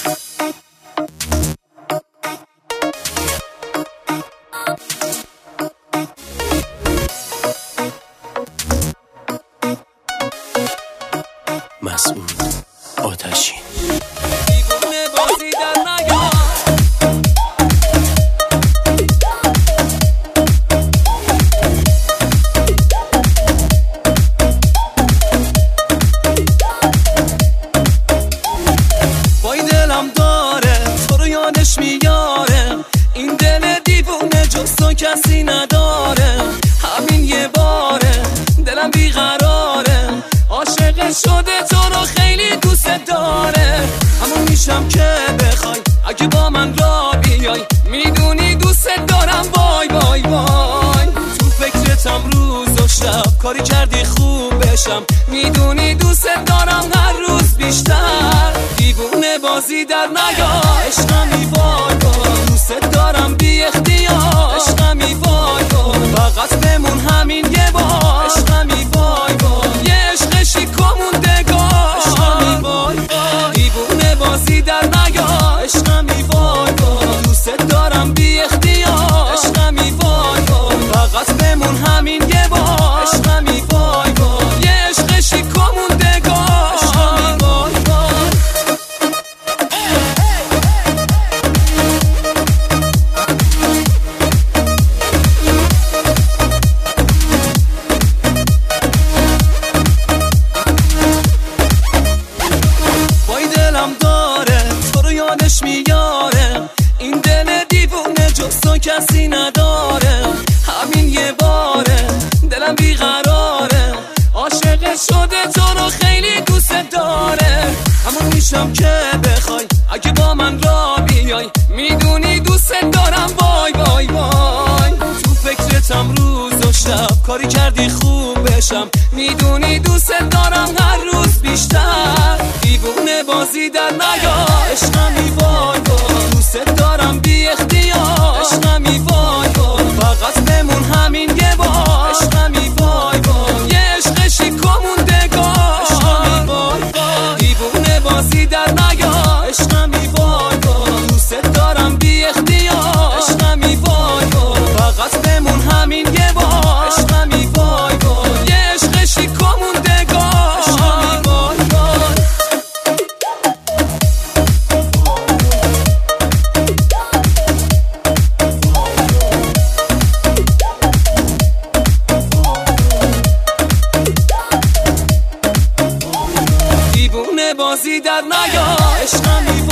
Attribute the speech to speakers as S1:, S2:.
S1: مسعود آتشین.
S2: دیوونه بازی در نیار، وای دلم داره تو رو یادش میاره، این دل دیوونه جز تو کسی نداره، همین یه باره دلم بیقراره، عاشق شده تو رو خیلی دوست داره، همون میشم که بخوای اگه با من را بیای، میدونی دوست دارم وای وای وای، تو فکرتم روز و شب کاری کردی خوب بشم، میدونی دوست دارم هر روز بیشتر، دیوونه بازی در نیا عشقمی وای وای، دوست دارم بی اختیار عشقمی وای وای، فقط بمون همین یه بار عشقمی وای وای، یه عشق شیکاموندگار عشقمی وای وای، دیوونه بازی در نیا عشقمی وای وای، دوست دارم بی اختیار عشقمی وای وای، فقط بمون همین یه بار عشقمی وای وای، یه عشق شیکاموندگار عشقمی وای وای. وای دلم داره تو رو یادش میاره، این دل دیوونه جز تو کسی نداره، همین یه باره دلم بیقراره، عاشق شده تو رو خیلی دوست داره، همون میشم که بخوای اگه با من را بیای، میدونی دوست دارم وای وای وای، تو فکرتم روز و شب کاری کردی خوب بشم، میدونی دوست دارم هر روز بیشتر، دیوونه بازی در نیا عشقمی وای وای، دوست دارم بی اختیار عشقمی وای وای، فقط بمون همین یه بار عشقمی وای وای، یه عشق شیکاموندگار عشقمی وای وای، دیوونه بازی در نیا عشقمی وای وای، دوست دارم بی اختیار عشقمی وای وای، فقط بمون همین یه بار عشقمی وای وای، یه عشق شیکاموندگار عشقمی وای وای. دیوونه بازی در نیا عشقمی